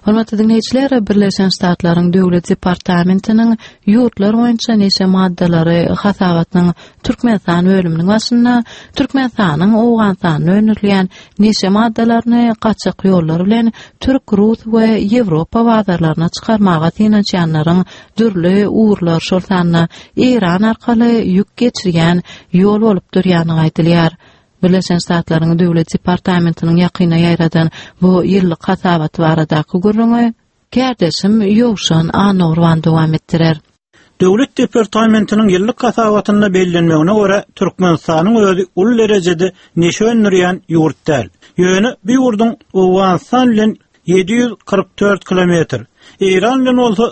Hormatly dinleyijiler, Birleşen Ştatlaryň Döwlet Departamentiniň ýurtlar boýunça neşe maddalary hasabatynyň Türkmenistan bölüminiň başynda Türkmenistanyň Owganistanyna önerilýän neşe maddalaryny gaçak ýollar bilen Türk, Rus we Ýewropa bazarlaryna çykarmaga teňçänlaryň dürli uğurlar şolsanna İran arkaly ýük geçirýän ýol bolup durýanyny aýdylýar. Birleşen Ştatlaryň Döwlet Departamentiniň ýakyna ýaýradan bu ýyllyk hasabat baradaky gürrüňi Gerdesim Ýowşan Anurwan dowam etdirer. Döwlet Departamentiniň ýyllyk hasabatyna bellenmegine görä Türkmenistanyň özi ul derejede neşe önürýän ýurt däl. Ýöne bir ýurdun Owganistan bilen 744 kilometr, İran bilen bolsa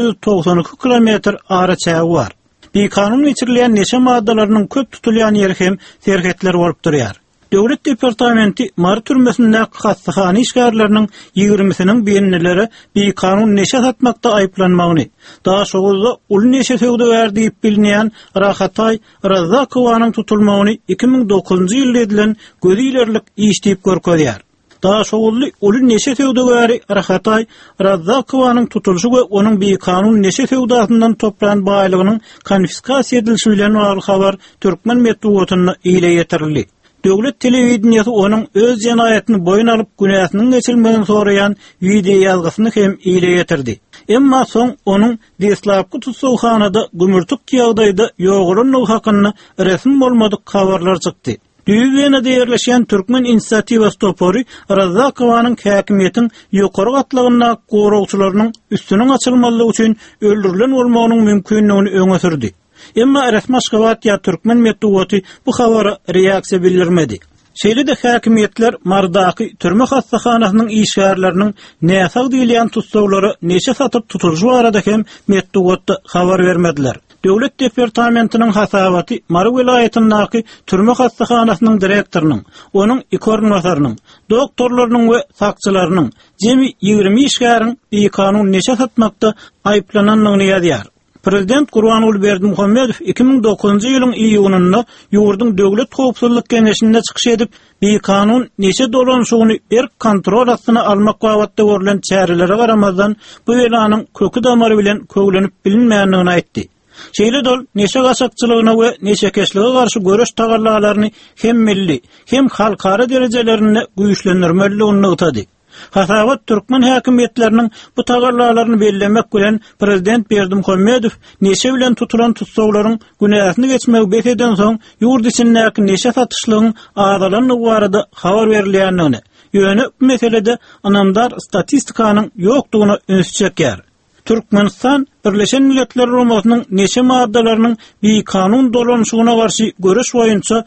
992 kilometr araçagy bar. Bir kanun geçirilen neşe maddalarynyň köp tutulýan ýeri hem serhetler bolup durýar. Döwlet Departamenti Mary türmesinde hassahany işgärlerini 20-siniň beýenleri bir kanun neşe satmakda aýplanmagyny, daha şogulda ul neşe söwdegär diýip bilinýän Rahatay Razzakowanyň tutulmagyny 2009-njy ýylda edilen gözilerlik iş diýip görkezýär. Daha şogully ulun neşe söwdegäri Rahatay Razzakowanyň tutuluşy we onuň bir kanun neşe söwdasyndan toplanan baýlygynyň konfiskasiýa edilişi bilen bagly habar Türkmen medeniýetine ile ýetirildi. Döwlet telewizionyasy onuň öz jenaýatyny boyun alyp günäsiniň geçilmegini soraýan video ýazgysyny hem ile ýetirdi. Emma soň onuň deslapky tutsawhanada gümürtük ýagdaýda ýoğulynyň hakyny resmi bolmadyk habarlar çykdy. Düýbüňde ýerleşýän Türkmen inisiatiwasy topory Razzakowanyň häkimiýetiň ýokary gatlagyna goragçylarynyň üstüniň açylmalygy üçin öldürilen bolmagynyň mümkinligini öňe sürdi. Emma resmi Aşgabat ýa Türkmen medeniýeti bu habara reaksiýa bildirmedi. Şeýle-de häkimiýetler mardaky türme hassahanasynyň işgärleriniň näsag diýilýän tutsawlary neşe satyp tutulýy barada hem medeniýetde habar bermediler. Döwlet Departamentiniň hasabaty Mary welaýatynyň türme hassahanasynyň direktorynyň, onuň iki ornatarynyň, doktorlarynyň we sakçylarynyň jemi 20 işgäriň bir kanun neşe satmakda aýplananlygyny ýazýar. Prezident Gurbanuly Berdimuhammedow 2009-njy ýylyň iýunynda ýurdun döwlet howpsuzlyk kenešinde çykyş edip bir kanun neşe dolanşygyny erk kontrol astyna almak wagtda görülen çärelere garamazdan bu welanyň kökü damary bilen köglenip bilinmeýändigini aýtdy. Şeýle dol neşe gaçakçylygyna we neşekeşlige garşy göreş tagallalaryny hem milli hem halkara derejelerinde güýçlendirmeligini ýytady. Hasabat Türkmen häkimiýetleriniň bu tagallalaryny bellemek bilen Prezident Berdimuhammedow neşe bilen tutulan tutsawlaryň günäsini geçmegi beteden soň ýurt içindäki neşe satyşlygyň azalanyny barada habar berilýändigini, ýöne bu meselede anamdar statistikanyň ýokdugyna öňe çekýär. Türkmenistan Birleşen Milletler Romasynyň neşe maddalarynyň bir kanun dolanşygyna garşy göreş boýunça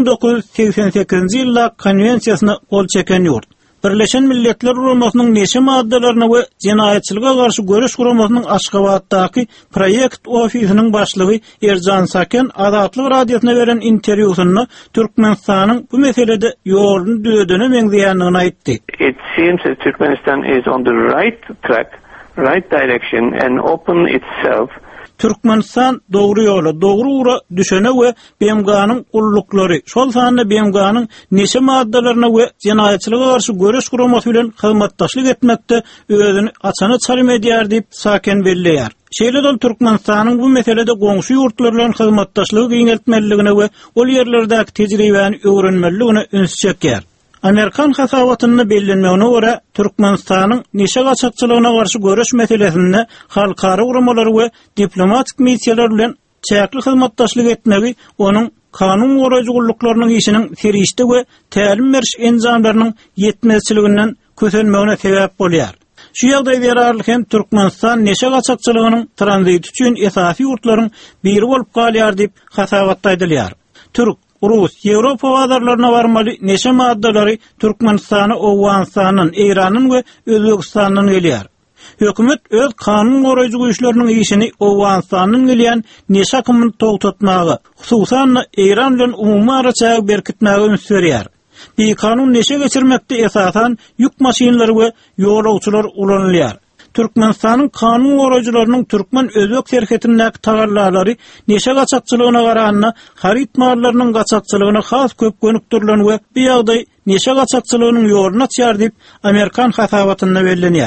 1988-nji ýylda konwensiýasyna gol çeken ýurt. Birleşen Milletler Romasynyň neşe maddalaryna we jenaýetçilige garşy göreş guramasynyň Aşgabatdaky proýekt ofisiniň başlygy Erjan Saken Azatlyk radiosyna beren interwýusynda Türkmenistanyň bu meselede ýoluny düýdüne meňzeýändigini aýtdy. It seems that Turkmenistan is on the right track, right direction and open itself. Türkmenistan dogry ýola, dogry ura düşene we BMG'nyň ulluklary, şol sanda BMG'nyň neşe maddalaryna we jenaýetçilige garşy göreş guramasy bilen hyzmatdaşlyk etmekde özüni açany çalym edýär diýip Saken belleýär. Şeýle-de Türkmenistanyň bu meselede goňşy ýurtlar bilen hyzmatdaşlygy giňeltmeligine we ol ýerlerdäki tejribäni öwrenmeligine öňe çekýär. Amerikan hasabatyny bellenmegine görä Türkmenistanyň neşe gaçakçylygyna garşy göreş meselesinde halkara guramalar we diplomatik missiýalar bilen çäkli hyzmatdaşlyk etmegi onuň kanun gorajylyklarynyň işiniň serişde we tälim beriş enjamlarynyň ýetmezçiliginden köselmegine sebäp bolýar. Şu ýagdaýda hem Türkmenistan neşe gaçakçylygynyň tranzit üçin esasy ýurtlaryň biri bolup galýar diýip hasabatda aýdylýar. Türk, Rus, Ýewropa bazarlaryna barmaly neşe maddalary Türkmenistany, Owganistanyň, Iranyň we Özbegistanyň gelýär. Hökümet öz kanun goraýjy güýçleriniň işini Owganistanyň gelýän neşe akymyny togtatmagy, hususan İran bilen umumy araçagy berkitmäge ünsürýär. Bir kanun neşe geçirmekde esasan yük maşinleri we ýolagçylar ulanylýar. Türkmenistanyň kanun goraýjylarynyň Türkmen özbek serhetindäki tagallalary neşe gaçakçylygyna garanyna harit mallarynyň gaçakçylygyna has köp gönükdirilen we bu ýagdaý neşe gaçakçylygynyň ýoluna çýar diýip Amerikan hasabatyna bellenýär.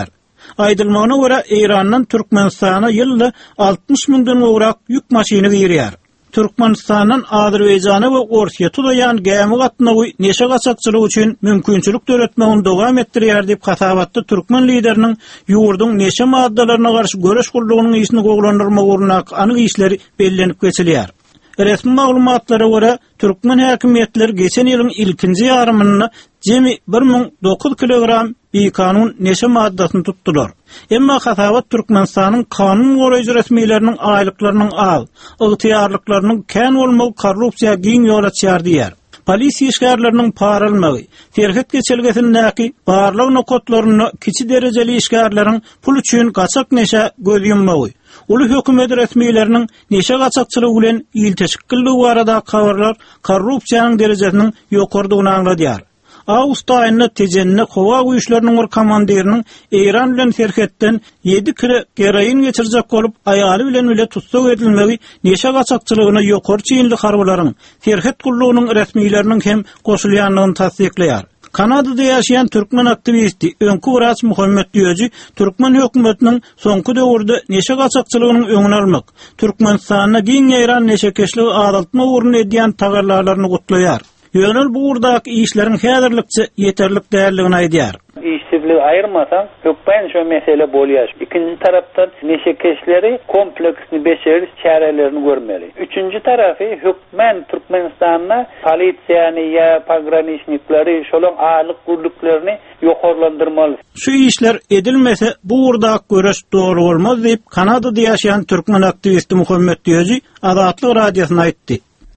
Aydylmagyna görä Erandan Türkmenistana ýylda 60 000-dan gowrak ýük maşyny girýär. Türkmenistandan Azerbaýjana we Orsiýa tudaýan gämi gatnagy neşe gaçakçylyk üçin mümkinçilik döretmegini dowam etdirýär diýip hasabatda türkmen lideriniň ýurdun neşe maddalaryna garşy göreş gurlugynyň ýysyny goglandyrmak urnak anyk işleri bellenip geçilýär. Resmi maglumatlara göre Türkmen häkimetleri geçen ýylyň ilkinji ýarymyny jemi 1009 kilogram kanun neşe maddasyny tutdular. Emma hasabat Türkmenistanyň kanun goraýjy resmiýetleriniň aýlyklarynyň az, ygtyýarlyklarynyň kän bolmagy korrupsiýa giň ýol açýar diýär. Polisiýa işgärleriniň paralmagy, terhet geçelgesindäki barlyk nokatlaryny kiçi derejeli işgärleriň pul üçin gaçak neşe göz yummagy. Ulu hökümet resmiýetleriniň neşe gaçakçylygy bilen ilteşikilligi barada habarlar korrupsiýanyň derejesiniň ýokardygyny aňladýar. Awgust aýynda tejenne howa güýçleriniň bir komandiriniň Eran bilen terhetden 7 kilo heroin geçirjek bolup aýaly bilen bile tutsak edilmegi neşe gaçakçylygyna ýokary çeýinli harbalaryň terhet gullugynyň resmiýetleriniň hem goşulýanlygyny tasdikleýär. Kanadada ýaşaýan türkmen aktivisti öňkü wraç Muhammed Diýöji türkmen hökümetiniň soňky döwürde neşe gaçakçylygynyň öňüni almak, Türkmenistanyna giň ýaýran neşekeşligi azaltma uğruna edýän tagarlarlaryny gutlaýar. Ýönel bu urdak işleriň häzirlikçe ýeterlik däldigini aýdýar. İşçiliği ayırmasam hökmen şu mesele bolýar. İkinci taraftan neşekeşleri kompleksni beşeriş çarelerini görmeli. Üçüncü tarafı hökmen Türkmenistan'a polisiýany ýa pograniçnikleri şolaň aýlyk gurluklarını ýokarlandyrmaly. Şu işler edilmese bu urdak göreş dogry bolmaz diýip Kanadada ýaşaýan türkmen aktivisti Muhammed Diýöji Azatlyk radiosyna aýtdy.